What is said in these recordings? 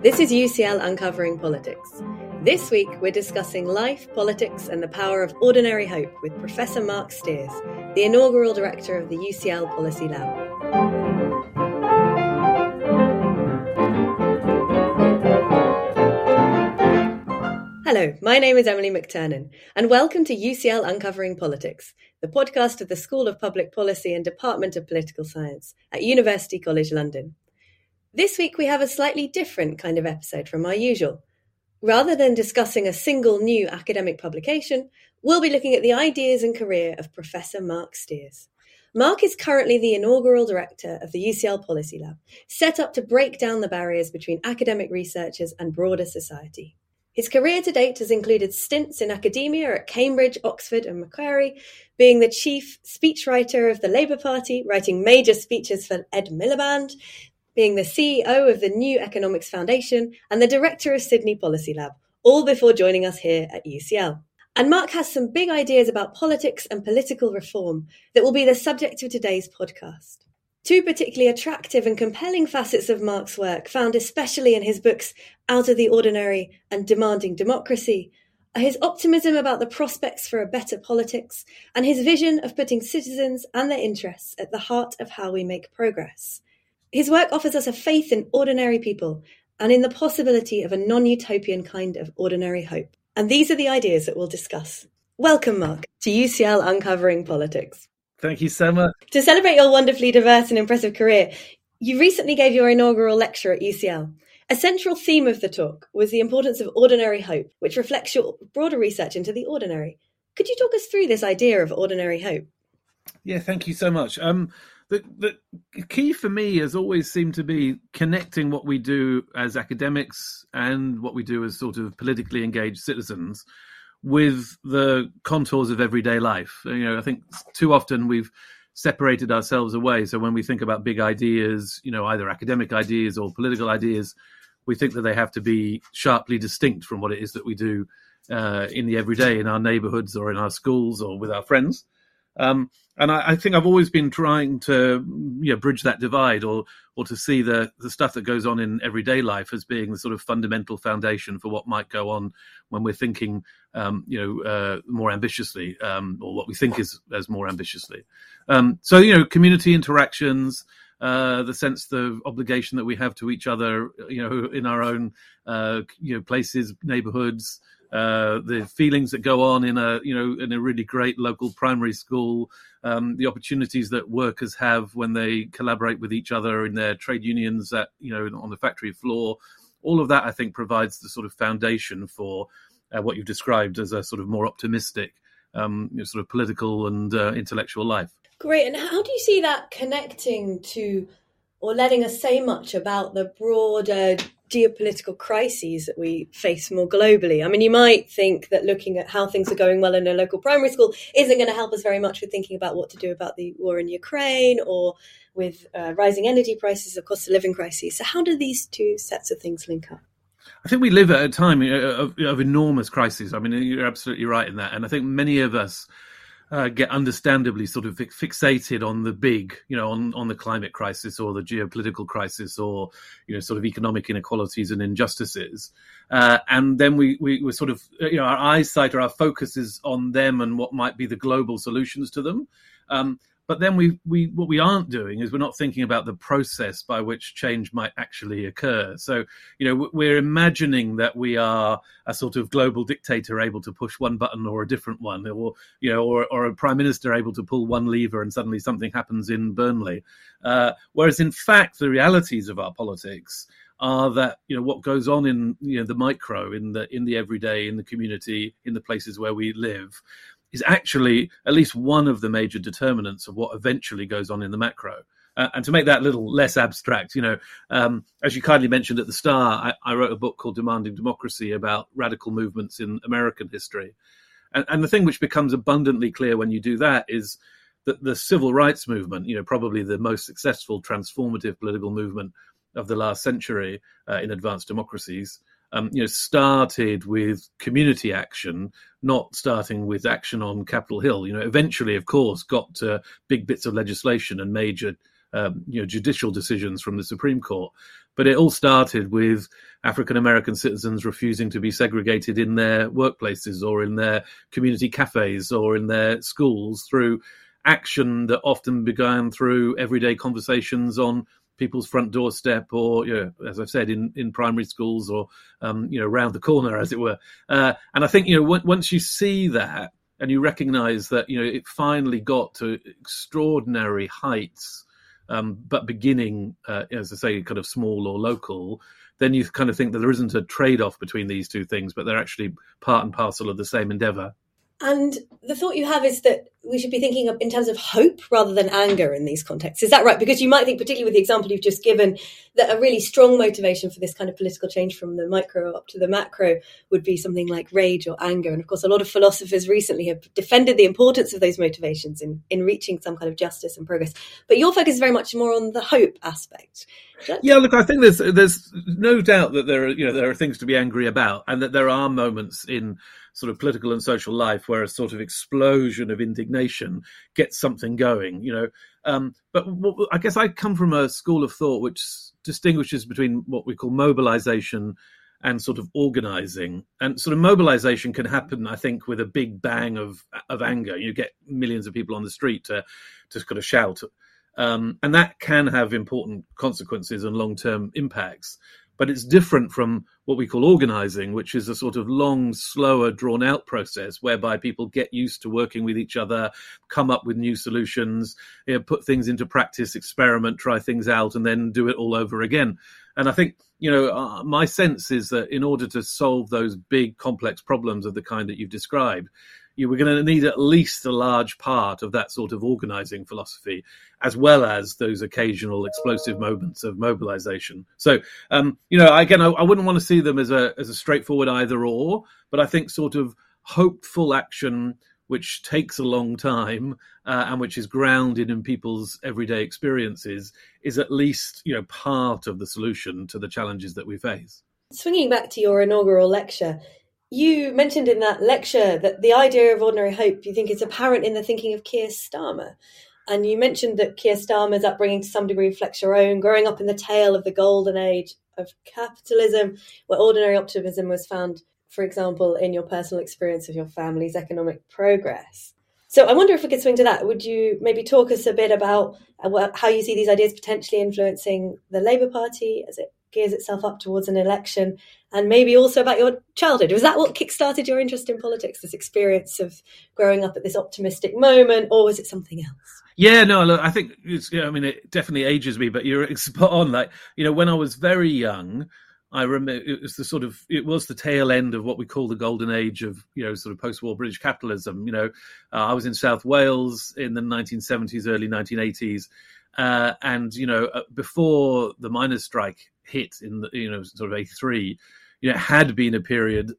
This is UCL Uncovering Politics. This week we're discussing life, politics and the power of ordinary hope with Professor Mark Steers, the inaugural director of the UCL Policy Lab. Hello, my name is Emily McTurnan, and welcome to UCL Uncovering Politics, the podcast of the School of Public Policy and Department of Political Science at University College London. This week we have a slightly different kind of episode from our usual. Rather than discussing a single new academic publication, we'll be looking at the ideas and career of Professor Mark Steers. Mark is currently the inaugural director of the UCL Policy Lab, set up to break down the barriers between academic researchers and broader society. His career to date has included stints in academia at Cambridge, Oxford and Macquarie, being the chief speechwriter of the Labour Party, writing major speeches for Ed Miliband, being the CEO of the New Economics Foundation and the director of Sydney Policy Lab, all before joining us here at UCL. And Mark has some big ideas about politics and political reform that will be the subject of today's podcast. Two particularly attractive and compelling facets of Mark's work, found especially in his books Out of the Ordinary and Demanding Democracy, are his optimism about the prospects for a better politics and his vision of putting citizens and their interests at the heart of how we make progress. His work offers us a faith in ordinary people and in the possibility of a non-utopian kind of ordinary hope. And these are the ideas that we'll discuss. Welcome, Mark, to UCL Uncovering Politics. Thank you so much. To celebrate your wonderfully diverse and impressive career, you recently gave your inaugural lecture at UCL. A central theme of the talk was the importance of ordinary hope, which reflects your broader research into the ordinary. Could you talk us through this idea of ordinary hope? Yeah, thank you so much. The key for me has always seemed to be connecting what we do as academics and what we do as sort of politically engaged citizens with the contours of everyday life. You know, I think too often we've separated ourselves away. So when we think about big ideas, you know, either academic ideas or political ideas, we think that they have to be sharply distinct from what it is that we do in the everyday, in our neighborhoods or in our schools or with our friends. And I think I've always been trying to bridge that divide or to see the stuff that goes on in everyday life as being the sort of fundamental foundation for what might go on when we're thinking, more ambitiously, or what we think is as more ambitiously. So, community interactions, the sense, the obligation that we have to each other, in our own, places, neighborhoods, the feelings that go on in a really great local primary school, the opportunities that workers have when they collaborate with each other in their trade unions on the factory floor. All of that, I think, provides the sort of foundation for what you've described as a sort of more optimistic, sort of political and intellectual life. Great. And how do you see that connecting to or letting us say much about the broader geopolitical crises that we face more globally? I mean, you might think that looking at how things are going well in a local primary school isn't going to help us very much with thinking about what to do about the war in Ukraine or with rising energy prices, of cost of living crises. So how do these two sets of things link up? I think we live at a time of enormous crises. I mean, you're absolutely right in that. And I think many of us get understandably sort of fixated on the big, on the climate crisis or the geopolitical crisis or, sort of economic inequalities and injustices. And then we're sort of, our eyesight or our focus is on them and what might be the global solutions to them. But then what we aren't doing is we're not thinking about the process by which change might actually occur. So, we're imagining that we are a sort of global dictator able to push one button or a different one, or a prime minister able to pull one lever and suddenly something happens in Burnley. Whereas in fact, the realities of our politics are that, what goes on in, the micro, in the everyday, in the community, in the places where we live, is actually at least one of the major determinants of what eventually goes on in the macro. And to make that a little less abstract, as you kindly mentioned at the start, I wrote a book called Demanding Democracy about radical movements in American history. And the thing which becomes abundantly clear when you do that is that the civil rights movement, probably the most successful transformative political movement of the last century in advanced democracies, started with community action, not starting with action on Capitol Hill. Eventually, of course, got to big bits of legislation and major judicial decisions from the Supreme Court. But it all started with African American citizens refusing to be segregated in their workplaces or in their community cafes or in their schools through action that often began through everyday conversations on people's front doorstep or, as I've said, in primary schools or, round the corner, as it were. And I think, once you see that and you recognize that, it finally got to extraordinary heights, but beginning, as I say, kind of small or local, then you kind of think that there isn't a trade-off between these two things, but they're actually part and parcel of the same endeavour. And the thought you have is that we should be thinking of in terms of hope rather than anger in these contexts. Is that right? Because you might think, particularly with the example you've just given, that a really strong motivation for this kind of political change from the micro up to the macro would be something like rage or anger. And of course, a lot of philosophers recently have defended the importance of those motivations in reaching some kind of justice and progress. But your focus is very much more on the hope aspect. Yeah, look, I think there's no doubt that there are things to be angry about, and that there are moments in sort of political and social life where a sort of explosion of indignation gets something going, But I guess I come from a school of thought which distinguishes between what we call mobilization and sort of organizing. And sort of mobilization can happen, I think, with a big bang of anger. You get millions of people on the street to kind of shout. And that can have important consequences and long-term impacts. But it's different from what we call organizing, which is a sort of long, slower, drawn-out process whereby people get used to working with each other, come up with new solutions, put things into practice, experiment, try things out, and then do it all over again. And I think, my sense is that in order to solve those big, complex problems of the kind that you've described, we're going to need at least a large part of that sort of organizing philosophy, as well as those occasional explosive moments of mobilization. So, again, I wouldn't want to see them as a straightforward either or, but I think sort of hopeful action, which takes a long time and which is grounded in people's everyday experiences, is at least, part of the solution to the challenges that we face. Swinging back to your inaugural lecture, you mentioned in that lecture that the idea of ordinary hope, you think, is apparent in the thinking of Keir Starmer. And you mentioned that Keir Starmer's upbringing to some degree reflects your own, growing up in the tail of the golden age of capitalism, where ordinary optimism was found, for example, in your personal experience of your family's economic progress. So I wonder if we could swing to that. Would you maybe talk us a bit about how you see these ideas potentially influencing the Labour Party as it gears itself up towards an election, and maybe also about your childhood? Was that what kickstarted your interest in politics, this experience of growing up at this optimistic moment, or was it something else? Yeah, no, look, I think it definitely ages me, but you're spot on. Like, when I was very young, I remember it was the tail end of what we call the golden age of, sort of post-war British capitalism. I was in South Wales in the 1970s, early 1980s. And before the miners' strike hit in the, sort of 83, it had been a period,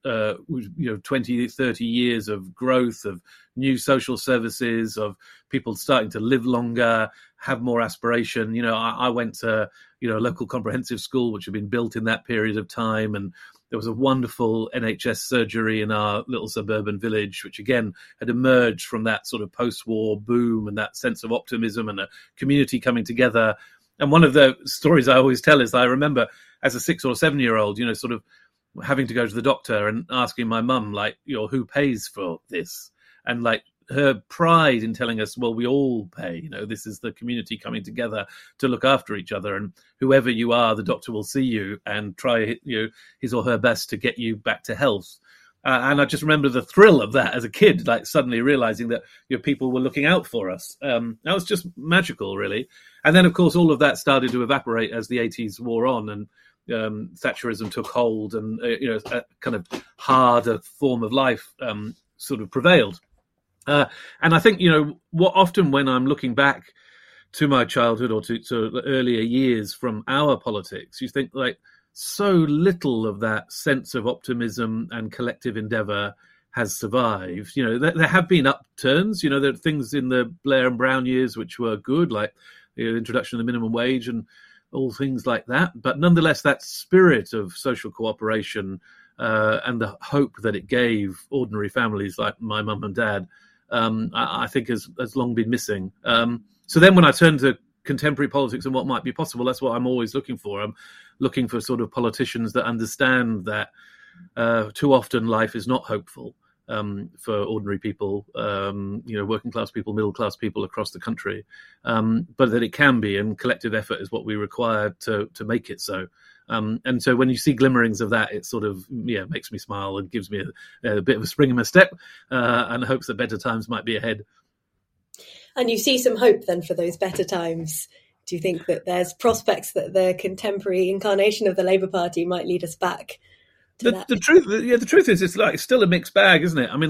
20, 30 years of growth, of new social services, of people starting to live longer, have more aspiration. I went to, a local comprehensive school, which had been built in that period of time. And there was a wonderful NHS surgery in our little suburban village, which again had emerged from that sort of post-war boom and that sense of optimism and a community coming together. And one of the stories I always tell is that I remember as a 6 or 7 year old, sort of having to go to the doctor and asking my mum, like, who pays for this? And like her pride in telling us, well, we all pay, this is the community coming together to look after each other. And whoever you are, the doctor will see you and try, his or her best to get you back to health. And I just remember the thrill of that as a kid, like suddenly realizing that people were looking out for us. That was just magical, really. And then, of course, all of that started to evaporate as the 80s wore on and Thatcherism took hold and, a kind of harder form of life sort of prevailed. And I think, what often when I'm looking back to my childhood or to earlier years from our politics, you think like so little of that sense of optimism and collective endeavour has survived. There have been upturns. There are things in the Blair and Brown years which were good, like the introduction of the minimum wage and all things like that. But nonetheless, that spirit of social cooperation and the hope that it gave ordinary families like my mum and dad, I think has long been missing. So then when I turned to contemporary politics and what might be possible. That's what I'm always looking for. I'm looking for sort of politicians that understand that too often life is not hopeful for ordinary people, working class people, middle class people across the country, but that it can be, and collective effort is what we require to make it so. And so when you see glimmerings of that, it sort of makes me smile and gives me a bit of a spring in my step, and hopes that better times might be ahead. And you see some hope then for those better times. Do you think that there's prospects that the contemporary incarnation of the Labour Party might lead us back to that? The truth is, it's still a mixed bag, isn't it? I mean,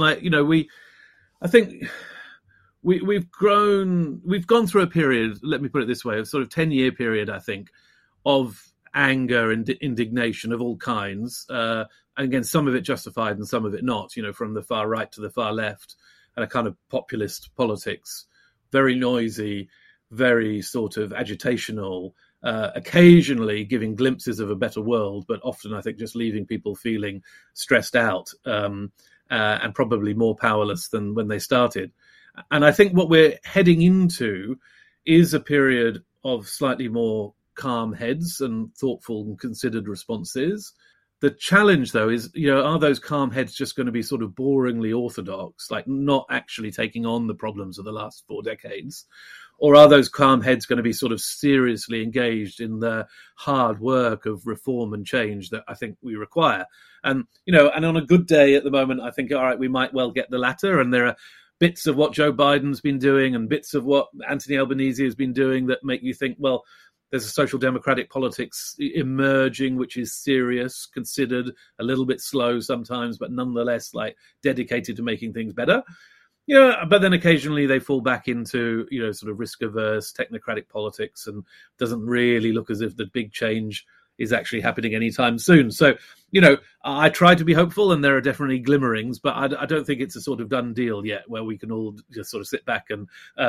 I think we've gone through a period. Let me put it this way: a sort of 10-year period, I think, of anger and indignation of all kinds, and again, some of it justified and some of it not. From the far right to the far left, and a kind of populist politics, very noisy, very sort of agitational. Occasionally giving glimpses of a better world, but often I think just leaving people feeling stressed out and probably more powerless than when they started. And I think what we're heading into is a period of slightly more calm heads and thoughtful and considered responses. The challenge, though, is, are those calm heads just going to be sort of boringly orthodox, like not actually taking on the problems of the last 4 decades? Or are those calm heads going to be sort of seriously engaged in the hard work of reform and change that I think we require? And, and on a good day at the moment, I think, all right, we might well get the latter. And there are bits of what Joe Biden's been doing and bits of what Anthony Albanese has been doing that make you think, well, there's a social democratic politics emerging, which is serious, considered, a little bit slow sometimes, but nonetheless dedicated to making things better. But then occasionally they fall back into, sort of risk-averse technocratic politics, and doesn't really look as if the big change is actually happening anytime soon. So, I try to be hopeful, and there are definitely glimmerings, but I don't think it's a sort of done deal yet where we can all just sort of sit back and,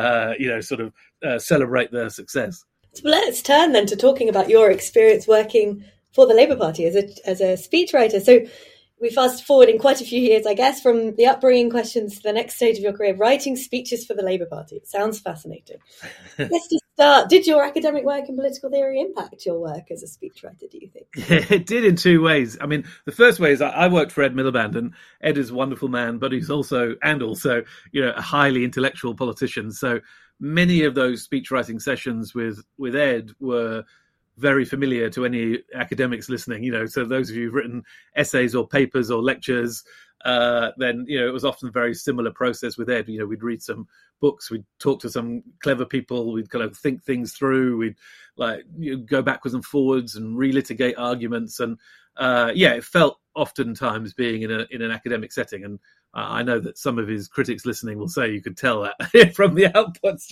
celebrate their success. So let's turn then to talking about your experience working for the Labour Party as a speechwriter. So we fast forward in quite a few years, I guess, from the upbringing questions to the next stage of your career, writing speeches for the Labour Party. It sounds fascinating. Let's just start. Did your academic work in political theory impact your work as a speechwriter, do you think? Yeah, it did in 2 ways. I mean, the first way is I worked for Ed Miliband, and Ed is a wonderful man, but he's also a highly intellectual politician. So many of those speechwriting sessions with Ed were very familiar to any academics listening, so those of you who've written essays or papers or lectures, then, it was often a very similar process with Ed. We'd read some books, we'd talk to some clever people, we'd kind of think things through, we'd go backwards and forwards and relitigate arguments. And it felt oftentimes being in an academic setting. And I know that some of his critics listening will say you could tell that from the outputs,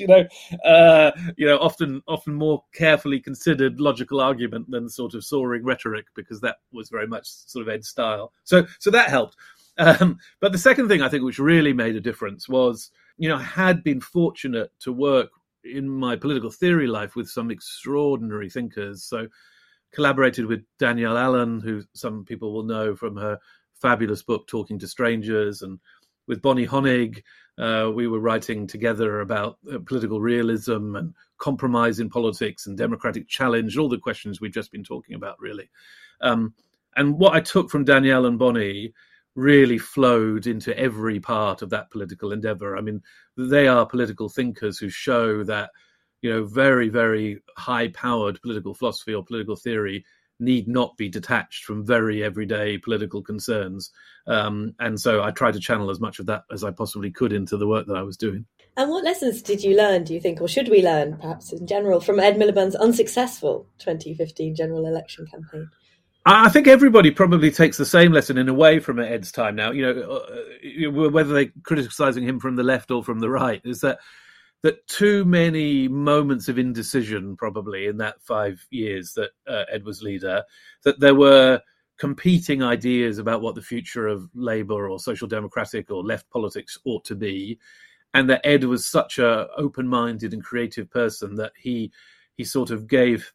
often more carefully considered logical argument than sort of soaring rhetoric, because that was very much sort of Ed's style. So that helped. But the second thing I think which really made a difference was, I had been fortunate to work in my political theory life with some extraordinary thinkers. So collaborated with Danielle Allen, who some people will know from her fabulous book, Talking to Strangers, and with Bonnie Honig, we were writing together about political realism and compromise in politics and democratic challenge, all the questions we've just been talking about, really. And what I took from Danielle and Bonnie really flowed into every part of that political endeavour. I mean, they are political thinkers who show that, very, very high-powered political philosophy or political theory need not be detached from very everyday political concerns. And so I tried to channel as much of that as I possibly could into the work that I was doing. And what lessons did you learn, do you think, or should we learn, perhaps in general, from Ed Miliband's unsuccessful 2015 general election campaign? I think everybody probably takes the same lesson in a way from Ed's time now, whether they're criticising him from the left or from the right, is that too many moments of indecision, probably in that 5 years that Ed was leader, that there were competing ideas about what the future of Labour or social democratic or left politics ought to be, and that Ed was such a open-minded and creative person that he sort of gave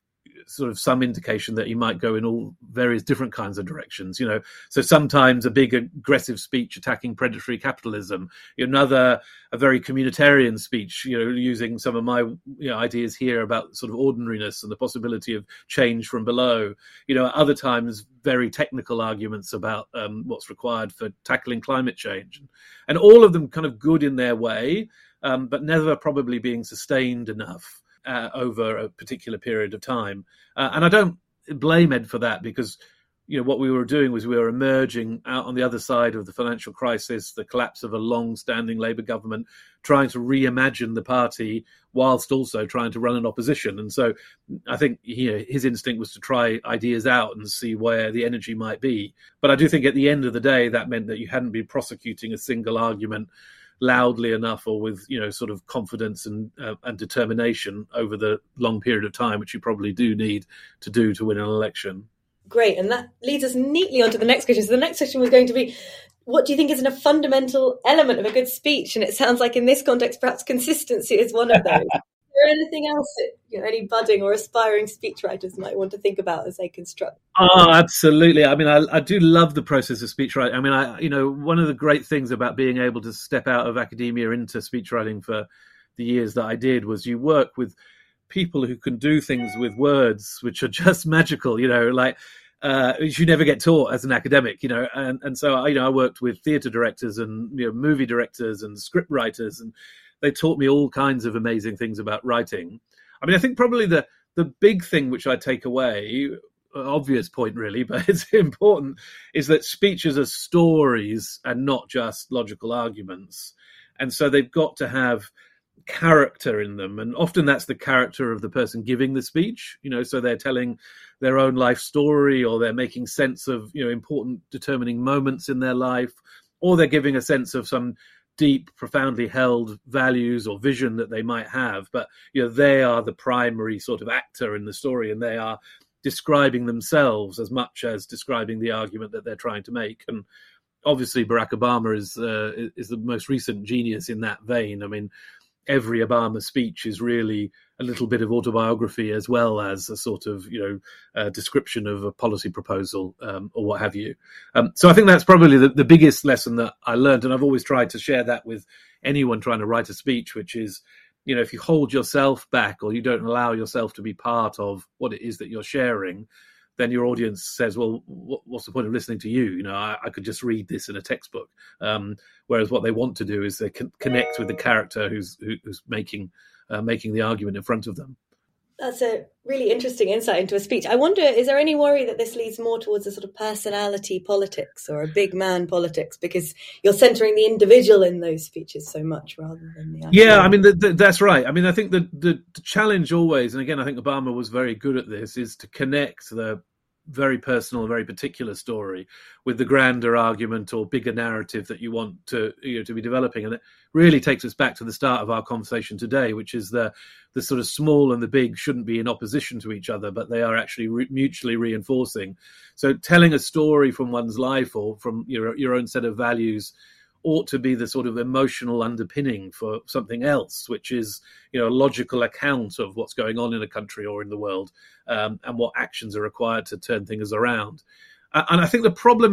sort of some indication that he might go in all various different kinds of directions. So sometimes a big aggressive speech attacking predatory capitalism, another a very communitarian speech, using some of my ideas here about sort of ordinariness and the possibility of change from below. Other times very technical arguments about what's required for tackling climate change, and all of them kind of good in their way, but never probably being sustained enough over a particular period of time. And I don't blame Ed for that, because what we were doing was we were emerging out on the other side of the financial crisis, the collapse of a long-standing Labour government, trying to reimagine the party whilst also trying to run an opposition. And so I think his instinct was to try ideas out and see where the energy might be. But I do think at the end of the day, that meant that you hadn't been prosecuting a single argument loudly enough or with sort of confidence and determination over the long period of time, which you probably do need to do to win an election. Great, and that leads us neatly on to the next question. So the next question was going to be, what do you think is a fundamental element of a good speech? And it sounds like in this context, perhaps consistency is one of those. Is there anything else that any budding or aspiring speechwriters might want to think about as they construct? Oh, absolutely. I mean, I do love the process of speechwriting. I mean, one of the great things about being able to step out of academia into speechwriting for the years that I did was you work with people who can do things with words which are just magical, which you never get taught as an academic, and so I worked with theatre directors and movie directors and script writers, and they taught me all kinds of amazing things about writing. I mean, I think probably the big thing which I take away, obvious point really, but it's important, is that speeches are stories and not just logical arguments, and so they've got to have character in them, and often that's the character of the person giving the speech, so they're telling their own life story, or they're making sense of important determining moments in their life, or they're giving a sense of some deep, profoundly held values or vision that they might have, but they are the primary sort of actor in the story, and they are describing themselves as much as describing the argument that they're trying to make. And obviously Barack Obama is the most recent genius in that vein. I mean, every Obama speech is really a little bit of autobiography as well as a sort of, description of a policy proposal or what have you. So I think that's probably the biggest lesson that I learned. And I've always tried to share that with anyone trying to write a speech, which is, if you hold yourself back or you don't allow yourself to be part of what it is that you're sharing, then your audience says, well, what's the point of listening to you? I could just read this in a textbook. Whereas what they want to do is they connect with the character who's making the argument in front of them. That's a really interesting insight into a speech. I wonder, is there any worry that this leads more towards a sort of personality politics or a big man politics, because you're centering the individual in those speeches so much rather than the actual... Yeah, I mean, that's right. I mean, I think the challenge always, and again, I think Obama was very good at this, is to connect the very personal, very particular story with the grander argument or bigger narrative that you want to be developing. And it really takes us back to the start of our conversation today, which is the sort of small and the big shouldn't be in opposition to each other, but they are actually mutually reinforcing. So telling a story from one's life or from your own set of values ought to be the sort of emotional underpinning for something else, which is, a logical account of what's going on in a country or in the world, and what actions are required to turn things around. And I think the problem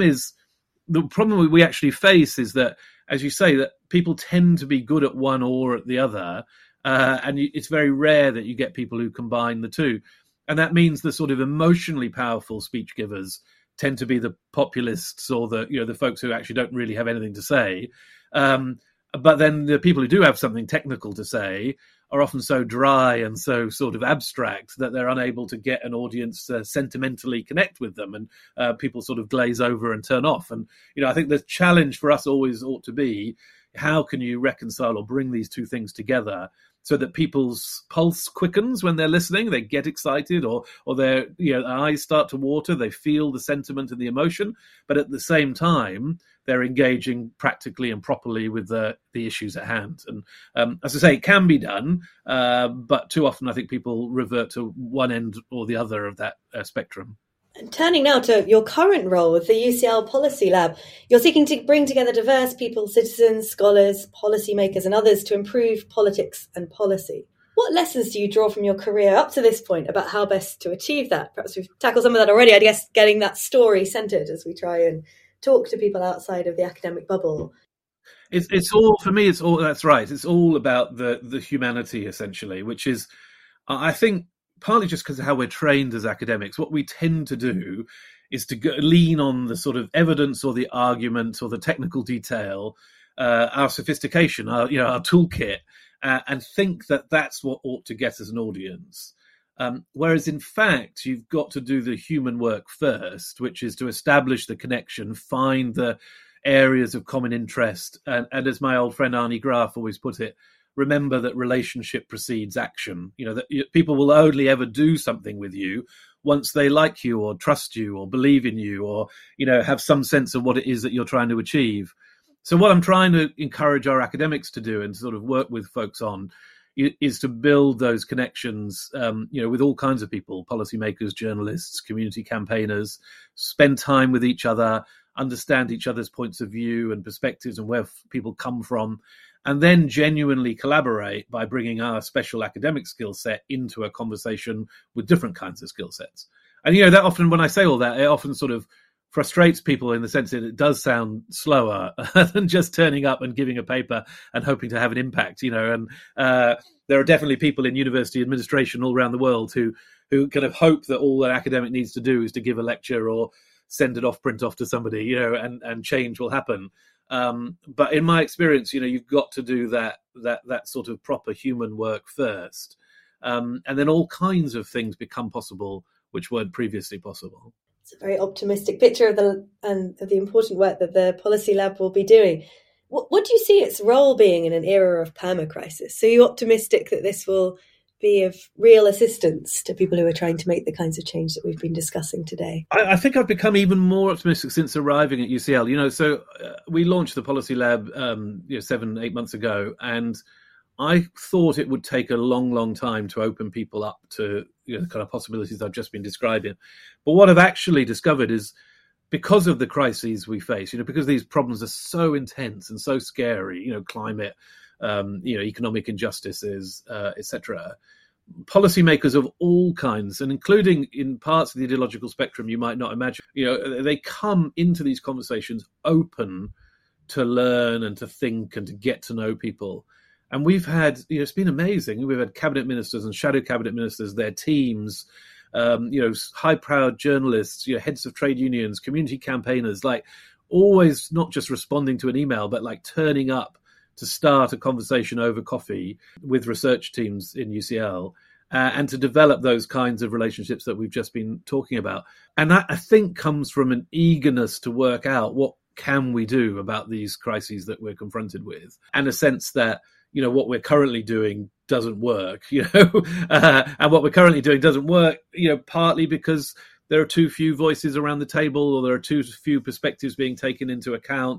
we actually face is that, as you say, that people tend to be good at one or at the other, and it's very rare that you get people who combine the two. And that means the sort of emotionally powerful speech givers tend to be the populists or the folks who actually don't really have anything to say. But then the people who do have something technical to say are often so dry and so sort of abstract that they're unable to get an audience sentimentally connect with them, and people sort of glaze over and turn off. And, I think the challenge for us always ought to be, how can you reconcile or bring these two things together so that people's pulse quickens when they're listening, they get excited, or their eyes start to water, they feel the sentiment and the emotion, but at the same time, they're engaging practically and properly with the issues at hand. And as I say, it can be done, but too often I think people revert to one end or the other of that spectrum. And turning now to your current role with the UCL Policy Lab, you're seeking to bring together diverse people, citizens, scholars, policymakers and others to improve politics and policy. What lessons do you draw from your career up to this point about how best to achieve that? Perhaps we've tackled some of that already. I guess getting that story centred as we try and talk to people outside of the academic bubble. It's all, for me, it's all, that's right. It's all about the humanity, essentially, which is, I think, partly just because of how we're trained as academics. What we tend to do is to lean on the sort of evidence or the argument or the technical detail, our sophistication, our toolkit, and think that that's what ought to get us an audience. Whereas in fact, you've got to do the human work first, which is to establish the connection, find the areas of common interest. And as my old friend Arnie Graf always put it, remember that relationship precedes action. That people will only ever do something with you once they like you or trust you or believe in you or, have some sense of what it is that you're trying to achieve. So what I'm trying to encourage our academics to do and sort of work with folks on is to build those connections, with all kinds of people, policymakers, journalists, community campaigners, spend time with each other, understand each other's points of view and perspectives and where people come from, and then genuinely collaborate by bringing our special academic skill set into a conversation with different kinds of skill sets. And, that often, when I say all that, it often sort of frustrates people in the sense that it does sound slower than just turning up and giving a paper and hoping to have an impact, and there are definitely people in university administration all around the world who kind of hope that all an academic needs to do is to give a lecture or send it off, print off to somebody, and change will happen. But in my experience, you've got to do that sort of proper human work first. And then all kinds of things become possible which weren't previously possible. It's a very optimistic picture of the important work that the Policy Lab will be doing. What do you see its role being in an era of permacrisis? So you're optimistic that this will be of real assistance to people who are trying to make the kinds of change that we've been discussing today? I think I've become even more optimistic since arriving at UCL. So we launched the Policy Lab 7-8 months ago, and I thought it would take a long, long time to open people up to the kind of possibilities I've just been describing. But what I've actually discovered is, because of the crises we face, because these problems are so intense and so scary, climate, economic injustices, etc., policymakers of all kinds, and including in parts of the ideological spectrum you might not imagine, they come into these conversations open to learn and to think and to get to know people. And we've had, it's been amazing. We've had cabinet ministers and shadow cabinet ministers, their teams, high-powered journalists, heads of trade unions, community campaigners, like always not just responding to an email, but like turning up to start a conversation over coffee with research teams in UCL and to develop those kinds of relationships that we've just been talking about. And that, I think, comes from an eagerness to work out what can we do about these crises that we're confronted with, and a sense that what we're currently doing doesn't work, and what we're currently doing doesn't work, partly because there are too few voices around the table, or there are too few perspectives being taken into account,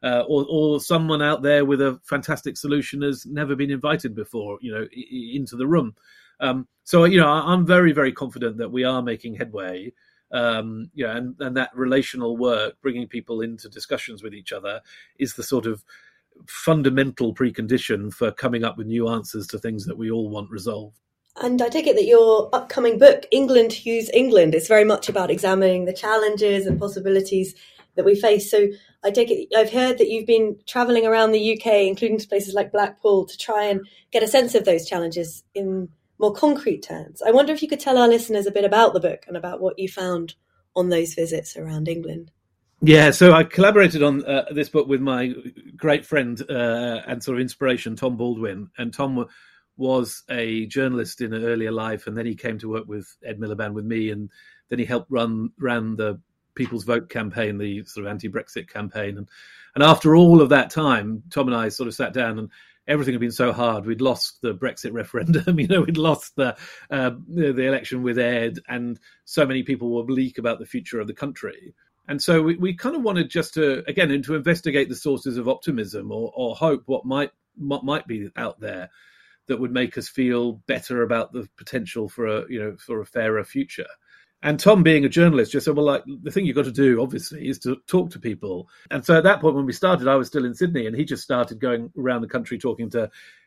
or someone out there with a fantastic solution has never been invited before, into the room. So I'm very, very confident that we are making headway. And that relational work, bringing people into discussions with each other, is the sort of fundamental precondition for coming up with new answers to things that we all want resolved. And I take it that your upcoming book, England Whose England, is very much about examining the challenges and possibilities that we face. So I take it, I've heard that you've been travelling around the UK, including to places like Blackpool, to try and get a sense of those challenges in more concrete terms. I wonder if you could tell our listeners a bit about the book and about what you found on those visits around England. Yeah, so I collaborated on this book with my great friend and sort of inspiration, Tom Baldwin. And Tom was a journalist in an earlier life, and then he came to work with Ed Miliband with me, and then he helped ran the People's Vote campaign, the sort of anti-Brexit campaign. And after all of that time, Tom and I sort of sat down, and everything had been so hard. We'd lost the Brexit referendum, we'd lost the election with Ed, and so many people were bleak about the future of the country. And so we kind of wanted just to investigate the sources of optimism or hope, what might be out there that would make us feel better about the potential for a fairer future. And Tom, being a journalist, just said, well, like, the thing you've got to do, obviously, is to talk to people. And so at that point, when we started, I was still in Sydney, and he just started going around the country talking to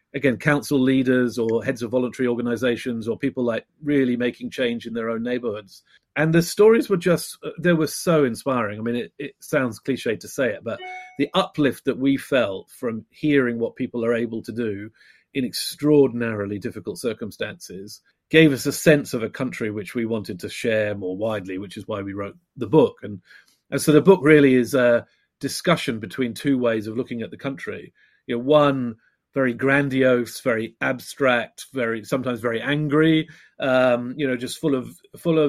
again, council leaders or heads of voluntary organizations or people like really making change in their own neighborhoods. And the stories were they were so inspiring. I mean, it sounds cliche to say it, but the uplift that we felt from hearing what people are able to do in extraordinarily difficult circumstances gave us a sense of a country which we wanted to share more widely, which is why we wrote the book. And so the book really is a discussion between two ways of looking at the country. One very grandiose, very abstract, sometimes very angry, just full of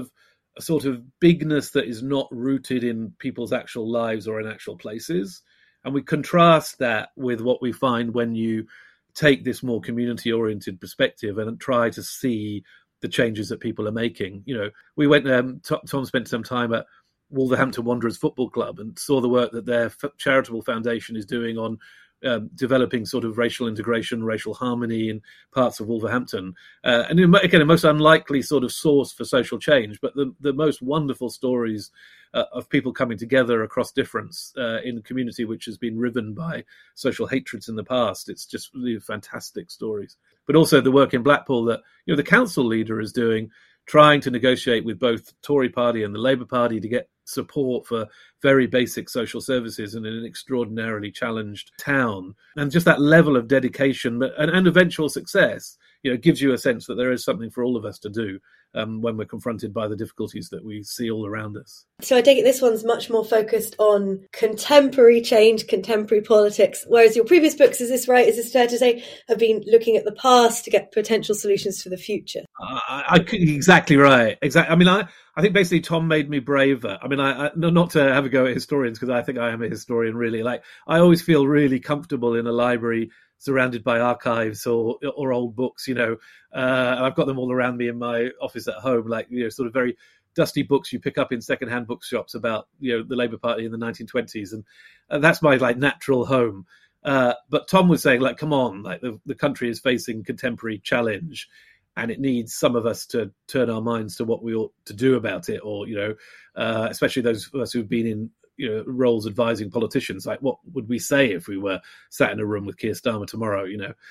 a sort of bigness that is not rooted in people's actual lives or in actual places. And we contrast that with what we find when you take this more community-oriented perspective and try to see the changes that people are making. We went, Tom spent some time at Wolverhampton Wanderers Football Club and saw the work that their charitable foundation is doing on developing sort of racial integration, racial harmony in parts of Wolverhampton. And again, a most unlikely sort of source for social change, but the most wonderful stories of people coming together across difference in a community which has been riven by social hatreds in the past. It's just really fantastic stories. But also the work in Blackpool that the council leader is doing, trying to negotiate with both the Tory party and the Labour Party to get support for very basic social services in an extraordinarily challenged town. And just that level of dedication and eventual success, gives you a sense that there is something for all of us to do when we're confronted by the difficulties that we see all around us. So I take it this one's much more focused on contemporary change, contemporary politics, whereas your previous books, is this right? Is this fair to say, have been looking at the past to get potential solutions for the future? Exactly right. Exactly. I mean, I think basically Tom made me braver. I mean, I not to have a go at historians, because I think I am a historian really. Like, I always feel really comfortable in a library surrounded by archives or old books, and I've got them all around me in my office at home, like, sort of very dusty books you pick up in secondhand bookshops about, the Labour Party in the 1920s. And that's my natural home. But Tom was saying, come on, the country is facing contemporary challenge and it needs some of us to turn our minds to what we ought to do about it. Or, especially those of us who've been in, roles advising politicians, what would we say if we were sat in a room with Keir Starmer tomorrow,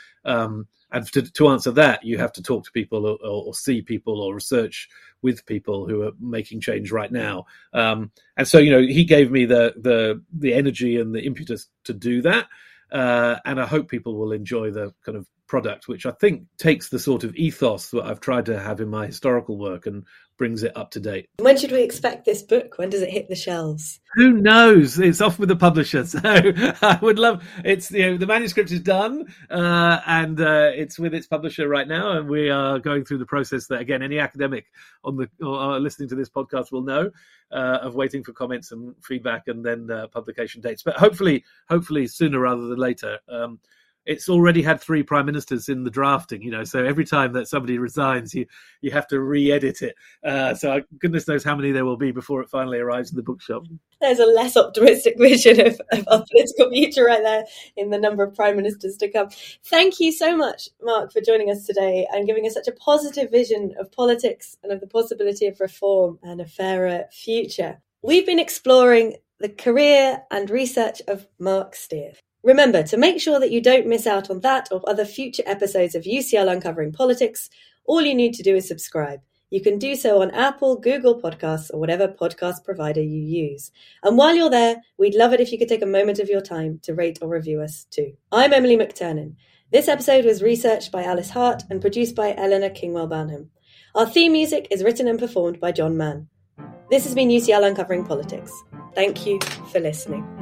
and to answer that, you have to talk to people or see people or research with people who are making change right now. And so, he gave me the energy and the impetus to do that. And I hope people will enjoy the kind of product, which I think takes the sort of ethos that I've tried to have in my historical work and brings it up to date. When should we expect this book? When does it hit the shelves? Who knows? It's off with the publisher. So I would love, it's, the manuscript is done and it's with its publisher right now. And we are going through the process that, again, any academic or listening to this podcast will know of waiting for comments and feedback and then publication dates. But hopefully sooner rather than later. It's already had 3 prime ministers in the drafting, so every time that somebody resigns, you have to re-edit it. So goodness knows how many there will be before it finally arrives in the bookshop. There's a less optimistic vision of our political future right there in the number of prime ministers to come. Thank you so much, Mark, for joining us today and giving us such a positive vision of politics and of the possibility of reform and a fairer future. We've been exploring the career and research of Mark Steer. Remember to make sure that you don't miss out on that or other future episodes of UCL Uncovering Politics. All you need to do is subscribe. You can do so on Apple, Google Podcasts, or whatever podcast provider you use. And while you're there, we'd love it if you could take a moment of your time to rate or review us too. I'm Emily McTurnan. This episode was researched by Alice Hart and produced by Eleanor Kingwell-Banham. Our theme music is written and performed by John Mann. This has been UCL Uncovering Politics. Thank you for listening.